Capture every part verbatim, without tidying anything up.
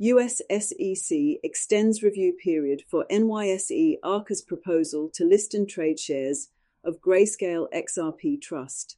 U S S E C extends review period for N Y S E Arca's proposal to list and trade shares of Grayscale X R P Trust.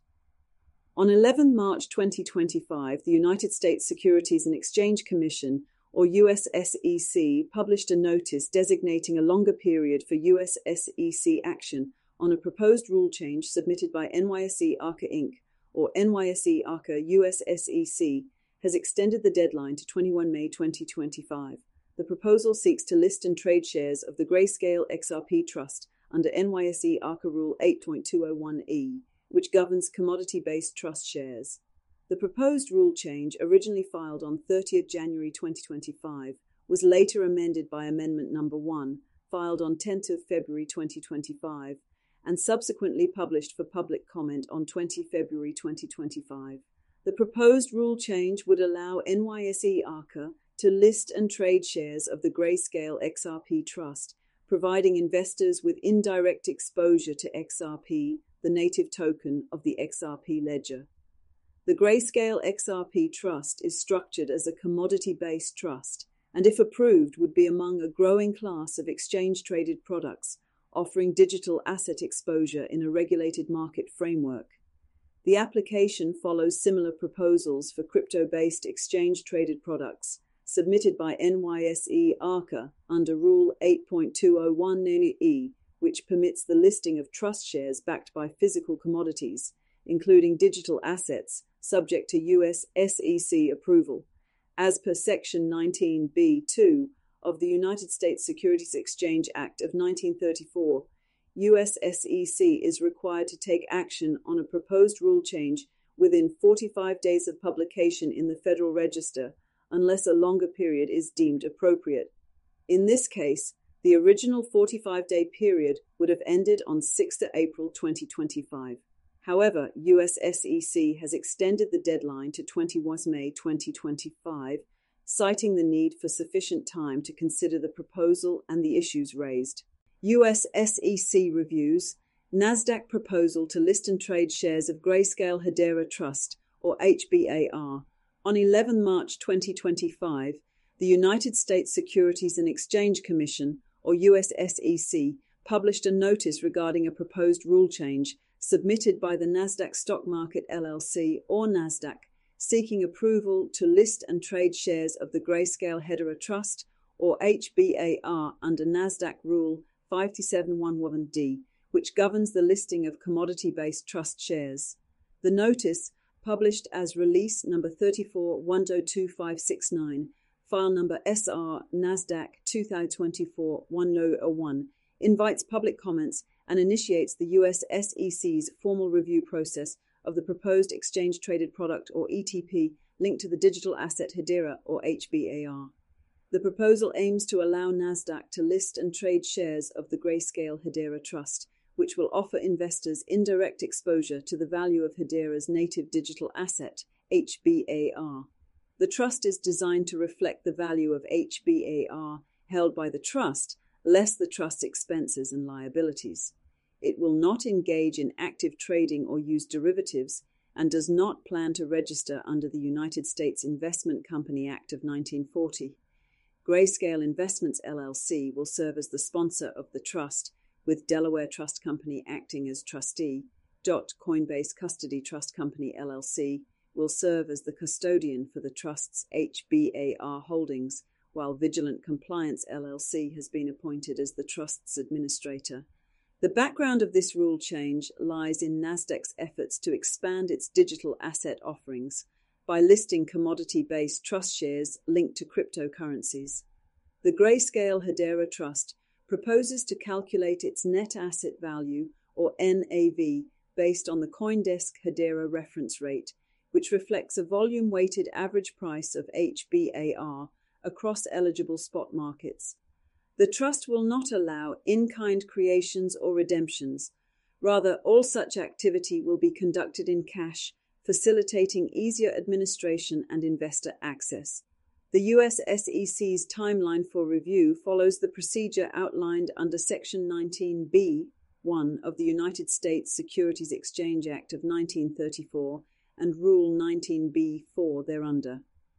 On the eleventh of March twenty twenty-five, the United States Securities and Exchange Commission, or U S S E C, published a notice designating a longer period for U S S E C action on a proposed rule change submitted by N Y S E Arca Incorporated, or N Y S E Arca U S S E C, has extended the deadline to the twenty-first of May twenty twenty-five. The proposal seeks to list and trade shares of the Grayscale X R P Trust under N Y S E Arca Rule eight point two oh one E, which governs commodity-based trust shares. The proposed rule change, originally filed on thirtieth of January twenty twenty-five, was later amended by Amendment Number one, filed on tenth of February twenty twenty-five, and subsequently published for public comment on the twentieth of February twenty twenty-five. The proposed rule change would allow N Y S E Arca to list and trade shares of the Grayscale X R P Trust, providing investors with indirect exposure to X R P, the native token of the X R P ledger. The Grayscale X R P Trust is structured as a commodity-based trust, and if approved would be among a growing class of exchange-traded products offering digital asset exposure in a regulated market framework. The application follows similar proposals for crypto-based exchange-traded products submitted by N Y S E Arca under Rule eight point two oh one E, which permits the listing of trust shares backed by physical commodities, including digital assets, subject to U S S E C approval. As per Section nineteen B two of the United States Securities Exchange Act of nineteen thirty-four, U S S E C is required to take action on a proposed rule change within forty-five days of publication in the Federal Register, unless a longer period is deemed appropriate. In this case, the original forty-five-day period would have ended on the sixth of April twenty twenty-five. However, U S S E C has extended the deadline to the twenty-first of May twenty twenty-five, citing the need for sufficient time to consider the proposal and the issues raised. U S S E C reviews NASDAQ proposal to list and trade shares of Grayscale Hedera Trust, or H B A R. On the eleventh of March twenty twenty-five, the United States Securities and Exchange Commission, or U S S E C, published a notice regarding a proposed rule change submitted by the NASDAQ Stock Market L L C, or NASDAQ, seeking approval to list and trade shares of the Grayscale Hedera Trust, or H B A R, under NASDAQ Rule five two seven one one D, which governs the listing of commodity-based trust shares. The notice, published as Release Number thirty-four one oh two five six nine, File Number S R NASDAQ twenty twenty-four dash ten oh one, invites public comments and initiates the U S S E C's formal review process of the proposed exchange-traded product, or E T P, linked to the digital asset Hedera, or H B A R. The proposal aims to allow NASDAQ to list and trade shares of the Grayscale Hedera Trust, which will offer investors indirect exposure to the value of Hedera's native digital asset, H B A R. The trust is designed to reflect the value of H B A R held by the trust, less the trust's expenses and liabilities. It will not engage in active trading or use derivatives, and does not plan to register under the United States Investment Company Act of nineteen forty. Grayscale Investments L L C will serve as the sponsor of the trust, with Delaware Trust Company acting as trustee. Coinbase Custody Trust Company L L C will serve as the custodian for the trust's H B A R holdings, while Vigilant Compliance L L C has been appointed as the trust's administrator. The background of this rule change lies in NASDAQ's efforts to expand its digital asset offerings by listing commodity-based trust shares linked to cryptocurrencies. The Grayscale Hedera Trust proposes to calculate its net asset value, or N A V, based on the CoinDesk Hedera reference rate, which reflects a volume-weighted average price of H B A R across eligible spot markets. The trust will not allow in-kind creations or redemptions. Rather, all such activity will be conducted in cash, facilitating easier administration and investor access. The U S S E C's timeline for review follows the procedure outlined under Section nineteen B one of the United States Securities Exchange Act of nineteen thirty-four and Rule nineteen B four thereunder.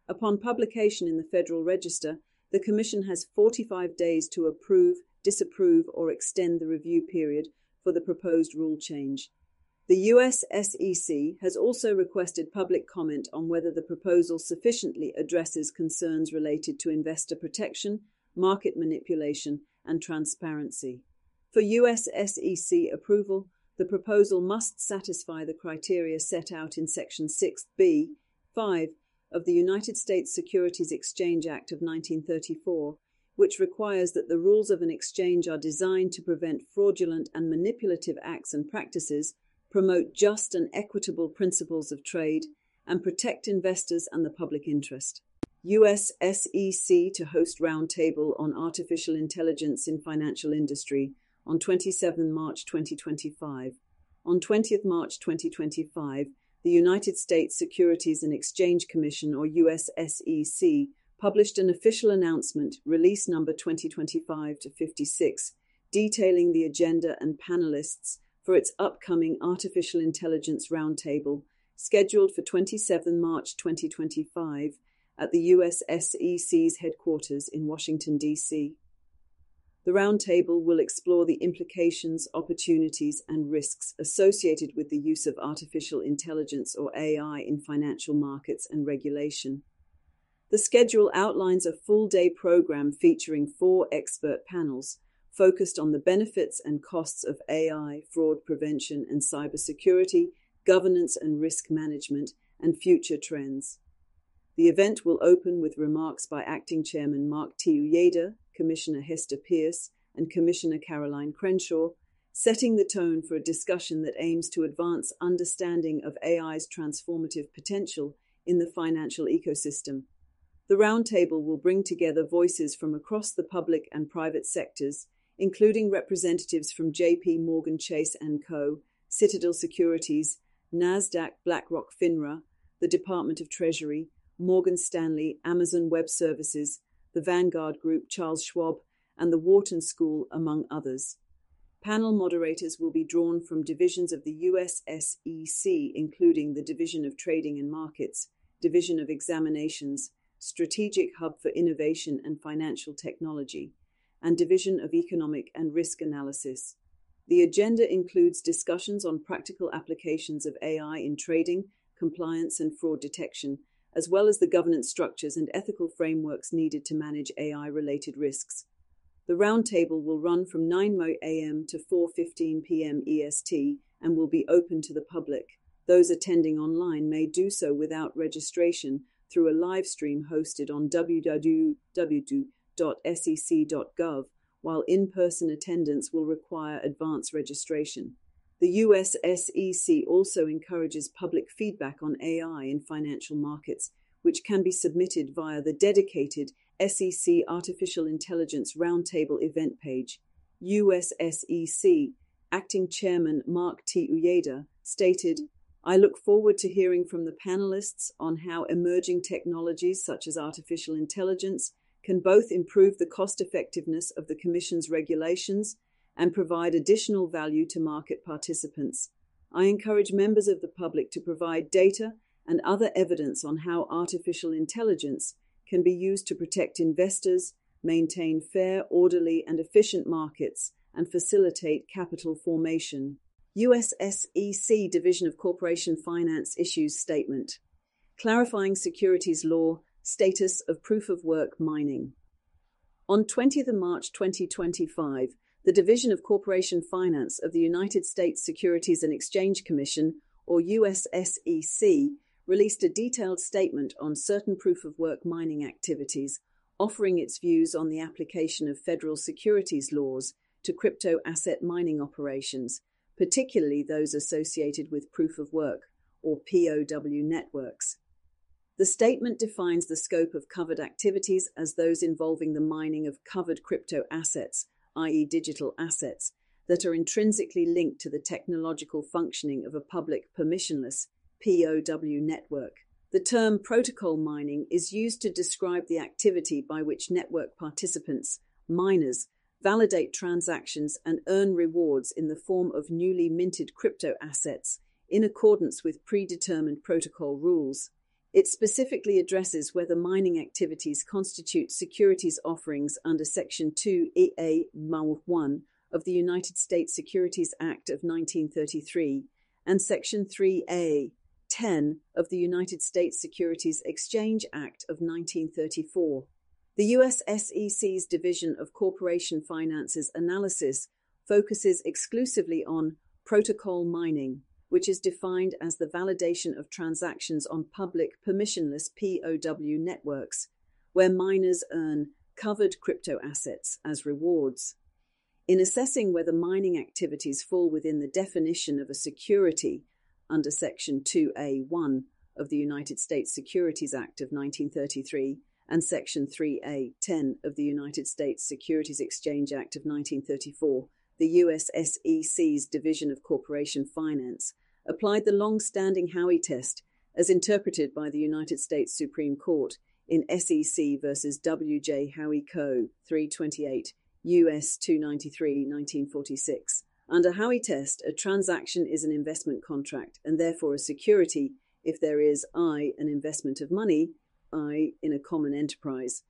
Upon publication in the Federal Register, the Commission has forty-five days to approve, disapprove, or extend the review period for the proposed rule change. The U S S E C has also requested public comment on whether the proposal sufficiently addresses concerns related to investor protection, market manipulation, and transparency. For U S S E C approval, the proposal must satisfy the criteria set out in Section six B five of the United States Securities Exchange Act of nineteen thirty-four, which requires that the rules of an exchange are designed to prevent fraudulent and manipulative acts and practices, promote just and equitable principles of trade, and protect investors and the public interest. U S S E C to host roundtable on artificial intelligence in financial industry on the twenty-seventh of March twenty twenty-five. On the twentieth of March twenty twenty-five, the United States Securities and Exchange Commission, or U S S E C, published an official announcement, release number twenty twenty-five to fifty-six, detailing the agenda and panelists for its upcoming Artificial Intelligence Roundtable, scheduled for the twenty-seventh of March twenty twenty-five at the U S S E C's headquarters in Washington, D C The roundtable will explore the implications, opportunities, and risks associated with the use of artificial intelligence, or A I, in financial markets and regulation. The schedule outlines a full-day program featuring four expert panels focused on the benefits and costs of A I, fraud prevention and cybersecurity, governance and risk management, and future trends. The event will open with remarks by Acting Chairman Mark T. Uyeda, Commissioner Hester Peirce, and Commissioner Caroline Crenshaw, setting the tone for a discussion that aims to advance understanding of A I's transformative potential in the financial ecosystem. The roundtable will bring together voices from across the public and private sectors, including representatives from J P Morgan Chase and Co., Citadel Securities, NASDAQ, BlackRock FINRA, the Department of Treasury, Morgan Stanley, Amazon Web Services, the Vanguard Group, Charles Schwab, and the Wharton School, among others. Panel moderators will be drawn from divisions of the U S S E C, including the Division of Trading and Markets, Division of Examinations, Strategic Hub for Innovation and Financial Technology, and Division of Economic and Risk Analysis. The agenda includes discussions on practical applications of A I in trading, compliance, and fraud detection, as well as the governance structures and ethical frameworks needed to manage A I-related risks. The roundtable will run from nine a.m. to four fifteen p.m. E S T and will be open to the public. Those attending online may do so without registration through a live stream hosted on w w w dot s e c dot gov, while in-person attendance will require advance registration. The U S S E C also encourages public feedback on A I in financial markets, which can be submitted via the dedicated S E C Artificial Intelligence Roundtable event page. U S S E C Acting Chairman Mark T. Uyeda stated, "I look forward to hearing from the panelists on how emerging technologies such as artificial intelligence can both improve the cost-effectiveness of the Commission's regulations and provide additional value to market participants. I encourage members of the public to provide data and other evidence on how artificial intelligence can be used to protect investors, maintain fair, orderly, and efficient markets, and facilitate capital formation." U S S E C Division of Corporation Finance issues statement. Clarifying securities law, status of proof-of-work mining. On the twentieth of March twenty twenty-five, the Division of Corporation Finance of the United States Securities and Exchange Commission, or U S S E C, released a detailed statement on certain proof-of-work mining activities, offering its views on the application of federal securities laws to crypto asset mining operations, particularly those associated with proof-of-work, or P O W networks. The statement defines the scope of covered activities as those involving the mining of covered crypto assets, that is digital assets, that are intrinsically linked to the technological functioning of a public permissionless P O W network. The term protocol mining is used to describe the activity by which network participants, miners, validate transactions and earn rewards in the form of newly minted crypto assets in accordance with predetermined protocol rules. It specifically addresses whether mining activities constitute securities offerings under Section two E A one of the United States Securities Act of nineteen thirty-three and Section three A ten of the United States Securities Exchange Act of nineteen thirty-four. The U S S E C's Division of Corporation Finance's analysis focuses exclusively on protocol mining, which is defined as the validation of transactions on public permissionless P O W networks, where miners earn covered crypto assets as rewards. In assessing whether mining activities fall within the definition of a security under Section two A one of the United States Securities Act of nineteen thirty-three and Section three A ten of the United States Securities Exchange Act of nineteen thirty-four, the U S S E C's Division of Corporation Finance applied the long-standing Howey test as interpreted by the United States Supreme Court in S E C versus W J Howey Co. three twenty-eight, U S two ninety-three, nineteen forty-six. Under Howey test, a transaction is an investment contract and therefore a security if there is I, an investment of money, I, in a common enterprise,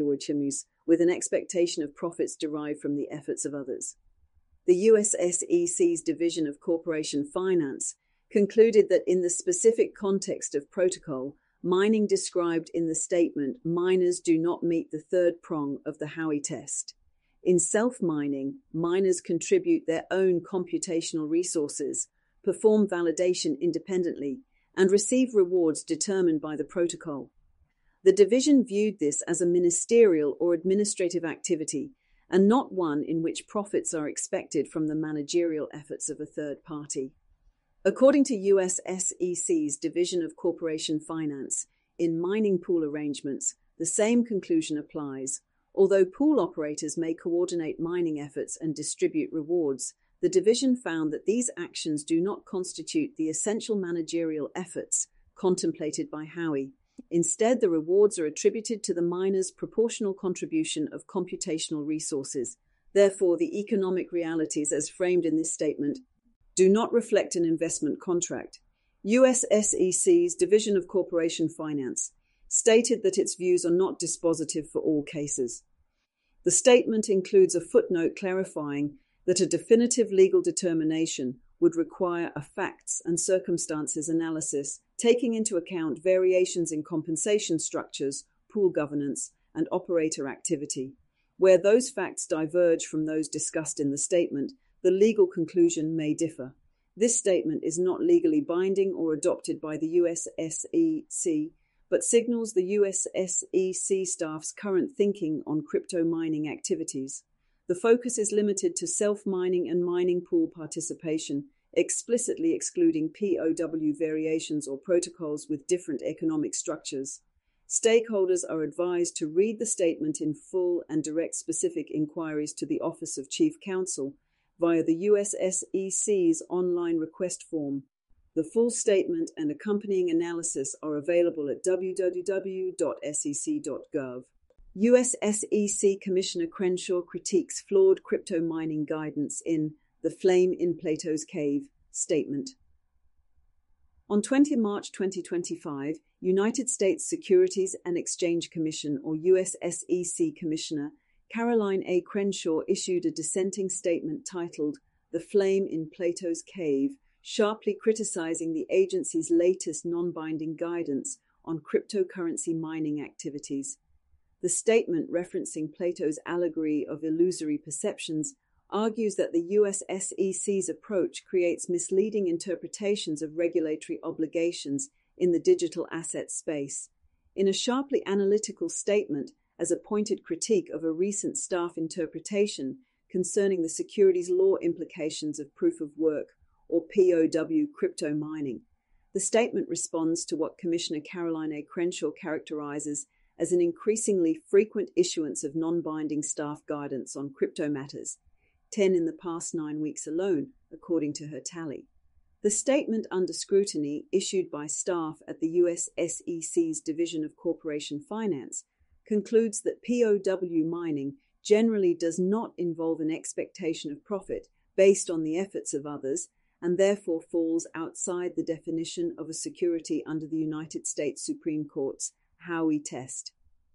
with an expectation of profits derived from the efforts of others. The U S S E C's Division of Corporation Finance concluded that in the specific context of protocol, mining described in the statement, miners do not meet the third prong of the Howey test. In self-mining, miners contribute their own computational resources, perform validation independently, and receive rewards determined by the protocol. The division viewed this as a ministerial or administrative activity, and not one in which profits are expected from the managerial efforts of a third party. According to U S S E C's Division of Corporation Finance, in mining pool arrangements, the same conclusion applies. Although pool operators may coordinate mining efforts and distribute rewards, the division found that these actions do not constitute the essential managerial efforts contemplated by Howey. Instead, the rewards are attributed to the miner's proportional contribution of computational resources. Therefore, the economic realities as framed in this statement do not reflect an investment contract. U S S E C's Division of Corporation Finance stated that its views are not dispositive for all cases. The statement includes a footnote clarifying that a definitive legal determination would require a facts and circumstances analysis taking into account variations in compensation structures, pool governance, and operator activity. Where those facts diverge from those discussed in the statement, the legal conclusion may differ. This statement is not legally binding or adopted by the U S S E C, but signals the U S S E C staff's current thinking on crypto mining activities. The focus is limited to self-mining and mining pool participation, explicitly excluding P O W variations or protocols with different economic structures. Stakeholders are advised to read the statement in full and direct specific inquiries to the Office of Chief Counsel via the U S S E C's online request form. The full statement and accompanying analysis are available at w w w dot s e c dot gov. U S S E C Commissioner Crenshaw critiques flawed crypto mining guidance in The Flame in Plato's Cave statement. On the twentieth of March twenty twenty-five, United States Securities and Exchange Commission or U S S E C Commissioner Caroline A. Crenshaw issued a dissenting statement titled The Flame in Plato's Cave, sharply criticizing the agency's latest non-binding guidance on cryptocurrency mining activities. The statement, referencing Plato's allegory of illusory perceptions, argues that the U S S E C's approach creates misleading interpretations of regulatory obligations in the digital asset space. In a sharply analytical statement, as a pointed critique of a recent staff interpretation concerning the securities law implications of proof of work, or P O W crypto mining, the statement responds to what Commissioner Caroline A. Crenshaw characterizes as an increasingly frequent issuance of non-binding staff guidance on crypto matters, ten in the past nine weeks alone, according to her tally. The statement under scrutiny issued by staff at the U S S E C's Division of Corporation Finance concludes that P O W mining generally does not involve an expectation of profit based on the efforts of others, and therefore falls outside the definition of a security under the United States Supreme Court's Howey test.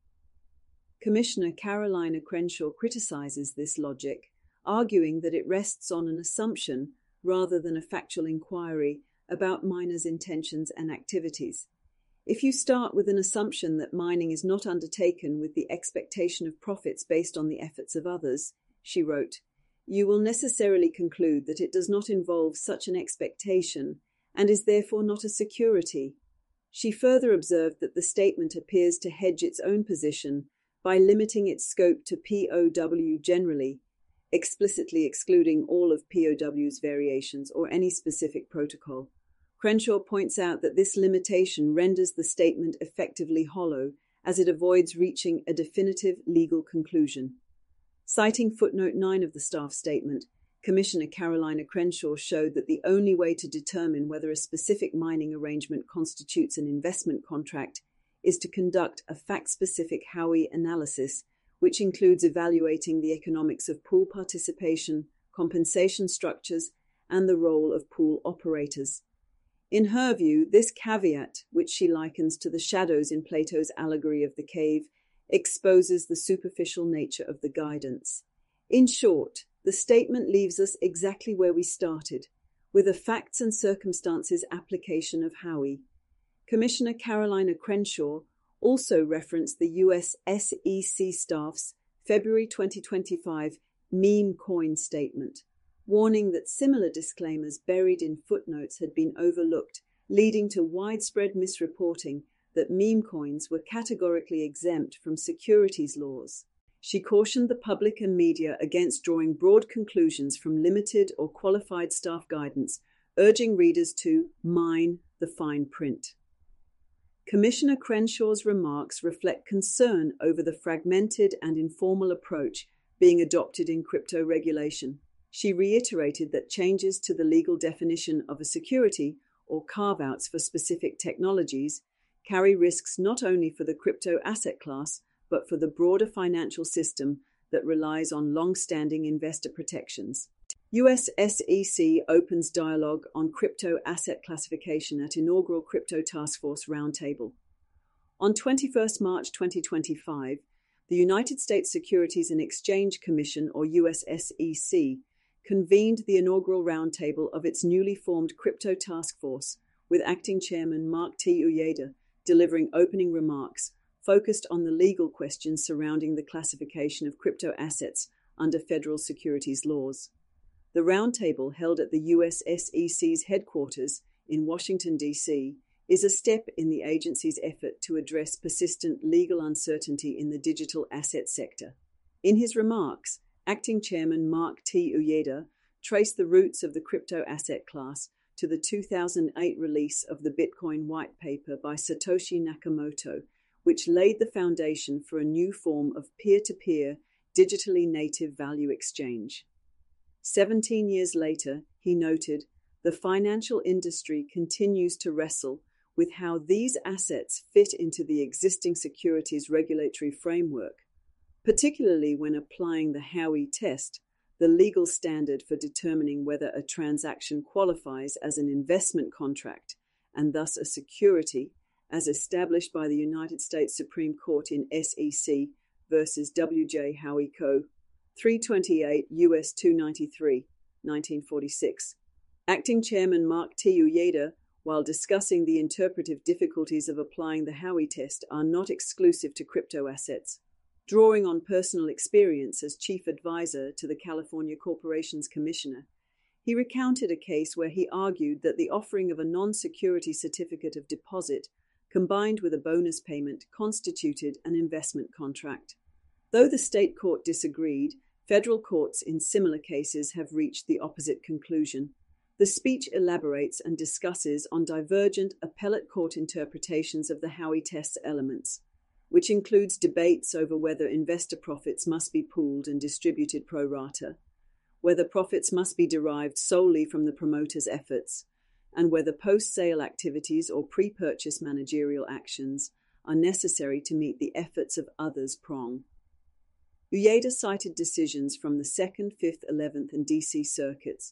Commissioner Carolina Crenshaw criticizes this logic, arguing that it rests on an assumption rather than a factual inquiry about miners' intentions and activities. If you start with an assumption that mining is not undertaken with the expectation of profits based on the efforts of others, she wrote, you will necessarily conclude that it does not involve such an expectation and is therefore not a security. She further observed that the statement appears to hedge its own position by limiting its scope to P O W generally, explicitly excluding all of P O W's variations or any specific protocol. Crenshaw points out that this limitation renders the statement effectively hollow, as it avoids reaching a definitive legal conclusion. Citing footnote nine of the staff statement, Commissioner Carolina Crenshaw showed that the only way to determine whether a specific mining arrangement constitutes an investment contract is to conduct a fact-specific Howey analysis, which includes evaluating the economics of pool participation, compensation structures, and the role of pool operators. In her view, this caveat, which she likens to the shadows in Plato's allegory of the cave, exposes the superficial nature of the guidance. In short, the statement leaves us exactly where we started, with a facts and circumstances application of Howey. Commissioner Carolina Crenshaw also referenced the U S S E C staff's February twenty twenty-five meme coin statement, warning that similar disclaimers buried in footnotes had been overlooked, leading to widespread misreporting that meme coins were categorically exempt from securities laws. She cautioned the public and media against drawing broad conclusions from limited or qualified staff guidance, urging readers to mine the fine print. Commissioner Crenshaw's remarks reflect concern over the fragmented and informal approach being adopted in crypto regulation. She reiterated that changes to the legal definition of a security or carve-outs for specific technologies carry risks not only for the crypto asset class, but for the broader financial system that relies on long-standing investor protections. U S S E C opens dialogue on crypto asset classification at inaugural Crypto Task Force Roundtable. On the twenty-first of March twenty twenty-five, the United States Securities and Exchange Commission, or U S S E C, convened the inaugural roundtable of its newly formed Crypto Task Force, with Acting Chairman Mark T. Uyeda delivering opening remarks focused on the legal questions surrounding the classification of crypto assets under federal securities laws. The roundtable, held at the U S S E C's headquarters in Washington, D C, is a step in the agency's effort to address persistent legal uncertainty in the digital asset sector. In his remarks, Acting Chairman Mark T. Uyeda traced the roots of the crypto asset class to the two thousand eight release of the Bitcoin White Paper by Satoshi Nakamoto, which laid the foundation for a new form of peer-to-peer, digitally native value exchange. Seventeen years later, he noted, the financial industry continues to wrestle with how these assets fit into the existing securities regulatory framework, particularly when applying the Howey test, the legal standard for determining whether a transaction qualifies as an investment contract and thus a security, as established by the United States Supreme Court in S E C versus W J Howey Co. three twenty-eight U S two ninety-three, nineteen forty-six. Acting Chairman Mark T. Uyeda, while discussing the interpretive difficulties of applying the Howey test, are not exclusive to crypto assets. Drawing on personal experience as chief advisor to the California Corporations Commissioner, he recounted a case where he argued that the offering of a non-security certificate of deposit combined with a bonus payment constituted an investment contract. Though the state court disagreed, federal courts in similar cases have reached the opposite conclusion. The speech elaborates and discusses on divergent appellate court interpretations of the Howey test's elements, which includes debates over whether investor profits must be pooled and distributed pro rata, whether profits must be derived solely from the promoter's efforts, and whether post-sale activities or pre-purchase managerial actions are necessary to meet the efforts of others prong. Uyeda cited decisions from the second, fifth, eleventh, and D C circuits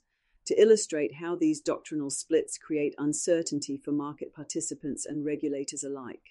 to illustrate how these doctrinal splits create uncertainty for market participants and regulators alike.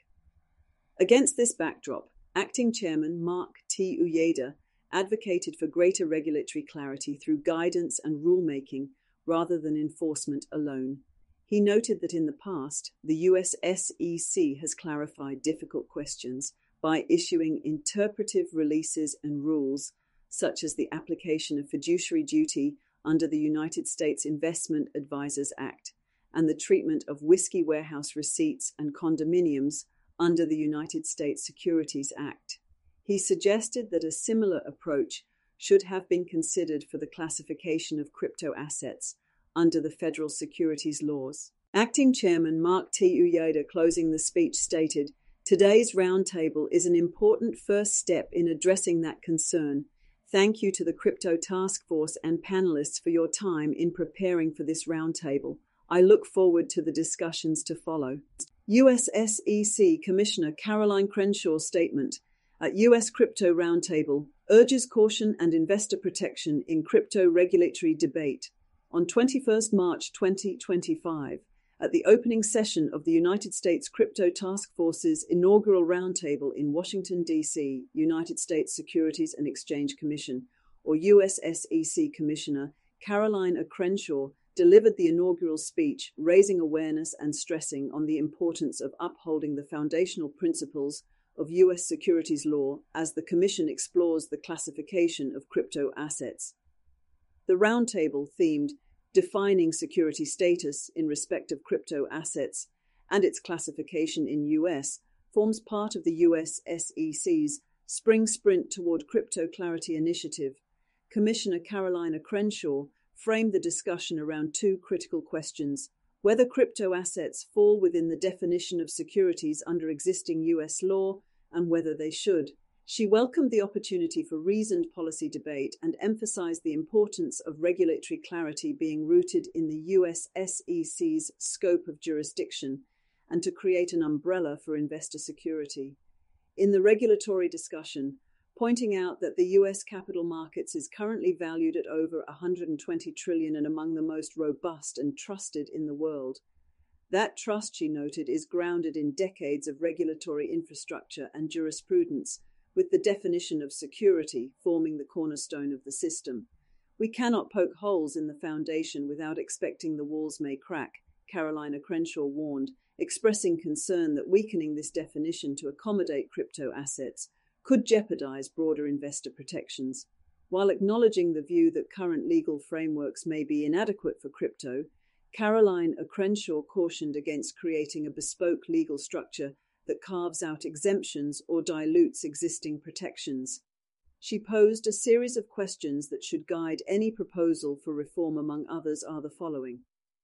Against this backdrop, Acting Chairman Mark T. Uyeda advocated for greater regulatory clarity through guidance and rulemaking rather than enforcement alone. He noted that in the past, the U S S E C has clarified difficult questions by issuing interpretive releases and rules, such as the application of fiduciary duty under the United States Investment Advisors Act and the treatment of whiskey warehouse receipts and condominiums under the United States Securities Act. He suggested that a similar approach should have been considered for the classification of crypto assets under the federal securities laws. Acting Chairman Mark T. Uyeda, closing the speech, stated, "Today's roundtable is an important first step in addressing that concern. Thank you to the Crypto Task Force and panelists for your time in preparing for this roundtable. I look forward to the discussions to follow." U S S E C Commissioner Caroline Crenshaw's statement at U S Crypto Roundtable urges caution and investor protection in crypto regulatory debate. On the twenty-first of March twenty twenty-five, at the opening session of the United States Crypto Task Force's inaugural roundtable in Washington, D C, United States Securities and Exchange Commission, or U S S E C Commissioner Caroline A. Crenshaw delivered the inaugural speech, raising awareness and stressing on the importance of upholding the foundational principles of U S securities law as the Commission explores the classification of crypto assets. The roundtable, themed Defining Security Status in Respect of Crypto Assets and its Classification in U S, forms part of the U S S E C's Spring Sprint Toward Crypto Clarity initiative. Commissioner Caroline A. Crenshaw framed the discussion around two critical questions: whether crypto assets fall within the definition of securities under existing U S law, and whether they should. She welcomed the opportunity for reasoned policy debate and emphasized the importance of regulatory clarity being rooted in the U S S E C's scope of jurisdiction and to create an umbrella for investor security. In the regulatory discussion, pointing out that the U S capital markets is currently valued at over one hundred twenty trillion dollars and among the most robust and trusted in the world. That trust, she noted, is grounded in decades of regulatory infrastructure and jurisprudence, with the definition of security forming the cornerstone of the system. We cannot poke holes in the foundation without expecting the walls may crack, Caroline A. Crenshaw warned, expressing concern that weakening this definition to accommodate crypto assets could jeopardize broader investor protections. While acknowledging the view that current legal frameworks may be inadequate for crypto, Caroline A. Crenshaw cautioned against creating a bespoke legal structure that carves out exemptions or dilutes existing protections. She posed a series of questions that should guide any proposal for reform. Among others are the following.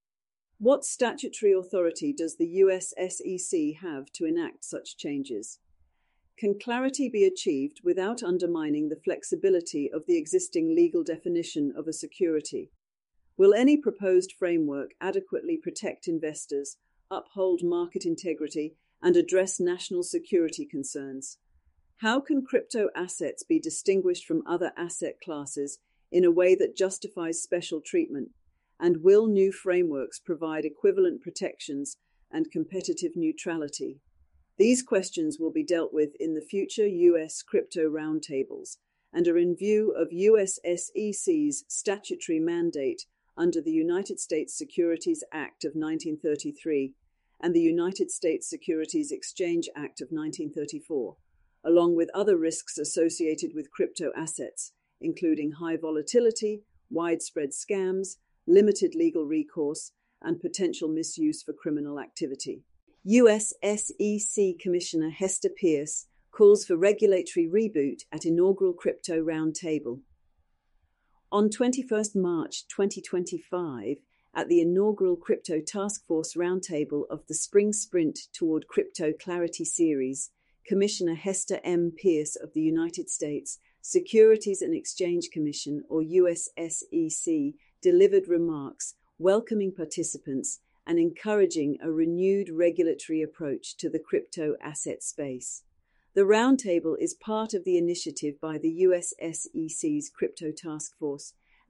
What statutory authority does the U S S E C have to enact such changes? Can clarity be achieved without undermining the flexibility of the existing legal definition of a security? Will any proposed framework adequately protect investors, uphold market integrity, and address national security concerns? How can crypto assets be distinguished from other asset classes in a way that justifies special treatment? And will new frameworks provide equivalent protections and competitive neutrality? These questions will be dealt with in the future U S crypto roundtables and are in view of U S S E C's statutory mandate under the United States Securities Act of nineteen thirty-three and the United States Securities Exchange Act of nineteen thirty-four, along with other risks associated with crypto assets, including high volatility, widespread scams, limited legal recourse, and potential misuse for criminal activity. U S S E C Commissioner Hester Peirce calls for regulatory reboot at inaugural crypto roundtable. On the twenty-first of March twenty twenty-five, at the inaugural Crypto Task Force Roundtable of the Spring Sprint Toward Crypto Clarity series, Commissioner Hester M. Peirce of the United States Securities and Exchange Commission, or U S S E C, delivered remarks welcoming participants and encouraging a renewed regulatory approach to the crypto asset space. The roundtable is part of the initiative by the U S S E C's Crypto Task Force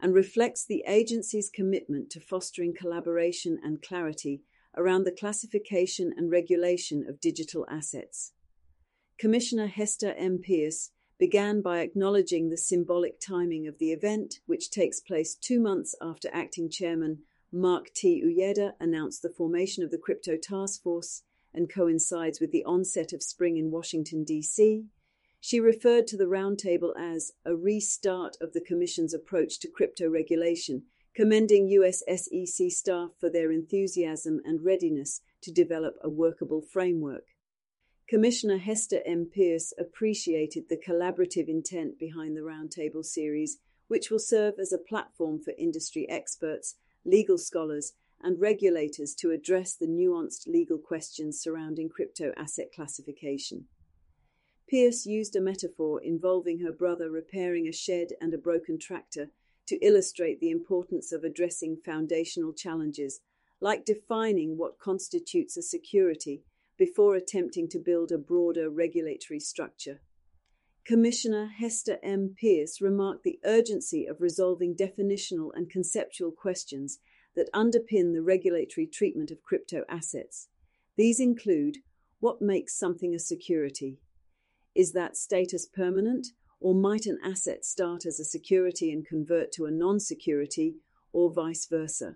and reflects the agency's commitment to fostering collaboration and clarity around the classification and regulation of digital assets. Commissioner Hester M. Peirce began by acknowledging the symbolic timing of the event, which takes place two months after Acting Chairman Mark T. Uyeda announced the formation of the Crypto Task Force and coincides with the onset of spring in Washington, D C She referred to the roundtable as a restart of the Commission's approach to crypto regulation, commending U S S E C staff for their enthusiasm and readiness to develop a workable framework. Commissioner Hester M. Peirce appreciated the collaborative intent behind the Roundtable series, which will serve as a platform for industry experts, legal scholars, and regulators to address the nuanced legal questions surrounding crypto asset classification. Peirce used a metaphor involving her brother repairing a shed and a broken tractor to illustrate the importance of addressing foundational challenges, like defining what constitutes a security before attempting to build a broader regulatory structure. Commissioner Hester M. Peirce remarked the urgency of resolving definitional and conceptual questions that underpin the regulatory treatment of crypto assets. These include: what makes something a security? Is that status permanent, or might an asset start as a security and convert to a non-security, or vice versa?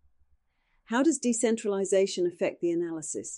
How does decentralization affect the analysis?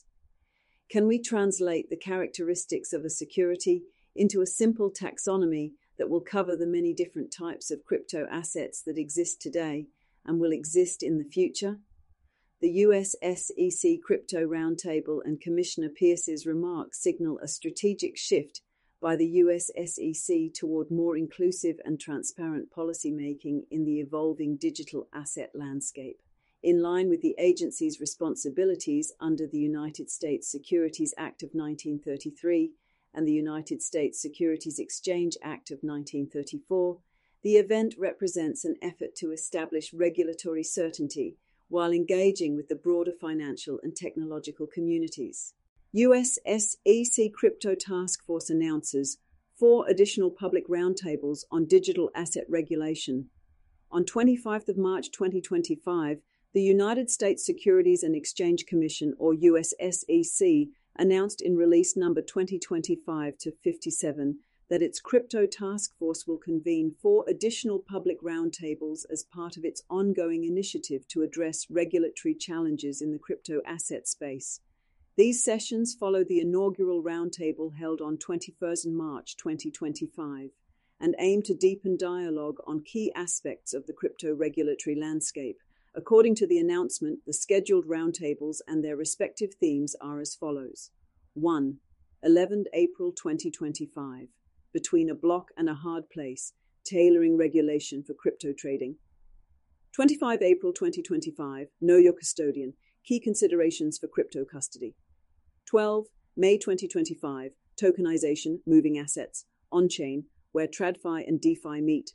Can we translate the characteristics of a security into a simple taxonomy that will cover the many different types of crypto assets that exist today and will exist in the future? The U S S E C Crypto Roundtable and Commissioner Peirce's remarks signal a strategic shift by the U S S E C toward more inclusive and transparent policymaking in the evolving digital asset landscape. In line with the agency's responsibilities under the United States Securities Act of nineteen thirty-three and the United States Securities Exchange Act of nineteen thirty-four, the event represents an effort to establish regulatory certainty while engaging with the broader financial and technological communities. U S S E C Crypto Task Force announces four additional public roundtables on digital asset regulation. On the twenty-fifth of March twenty twenty-five, the United States Securities and Exchange Commission, or U S S E C, announced in release number twenty twenty-five to fifty-seven that its Crypto Task Force will convene four additional public roundtables as part of its ongoing initiative to address regulatory challenges in the crypto asset space. These sessions follow the inaugural roundtable held on the twenty-first of March twenty twenty-five and aim to deepen dialogue on key aspects of the crypto regulatory landscape. According to the announcement, the scheduled roundtables and their respective themes are as follows. one. eleventh of April twenty twenty-five. Between a block and a hard place, tailoring regulation for crypto trading. twenty-fifth of April twenty twenty-five. Know your custodian. Key considerations for crypto custody. twelfth of May twenty twenty-five. Tokenization, moving assets, on-chain, where TradFi and DeFi meet.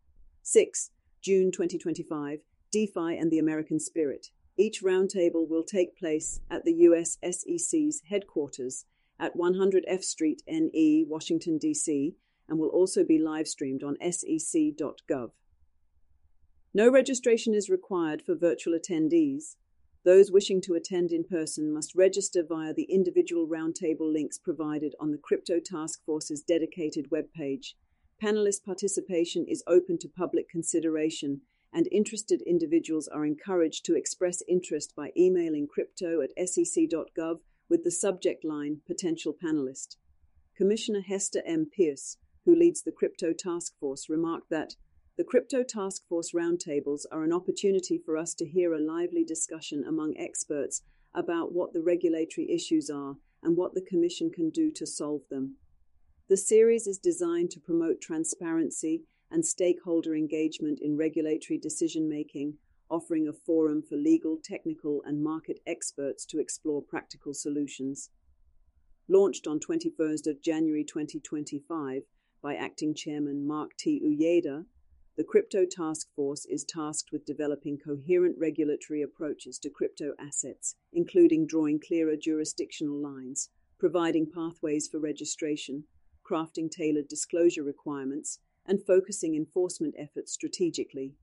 sixth of June twenty twenty-five. DeFi and the American Spirit. Each roundtable will take place at the U S S E C's headquarters at one hundred F Street, N E, Washington, D C, and will also be live-streamed on S E C dot gov. No registration is required for virtual attendees. Those wishing to attend in person must register via the individual roundtable links provided on the Crypto Task Force's dedicated webpage. Panelist participation is open to public consideration, and interested individuals are encouraged to express interest by emailing crypto at S E C dot gov with the subject line Potential Panelist. Commissioner Hester M. Peirce, who leads the Crypto Task Force, remarked that the Crypto Task Force roundtables are an opportunity for us to hear a lively discussion among experts about what the regulatory issues are and what the Commission can do to solve them. The series is designed to promote transparency and stakeholder engagement in regulatory decision-making, offering a forum for legal, technical, and market experts to explore practical solutions. Launched on the twenty-first of January twenty twenty-five by Acting Chairman Mark T. Uyeda, the Crypto Task Force is tasked with developing coherent regulatory approaches to crypto assets, including drawing clearer jurisdictional lines, providing pathways for registration, crafting tailored disclosure requirements, and focusing enforcement efforts strategically.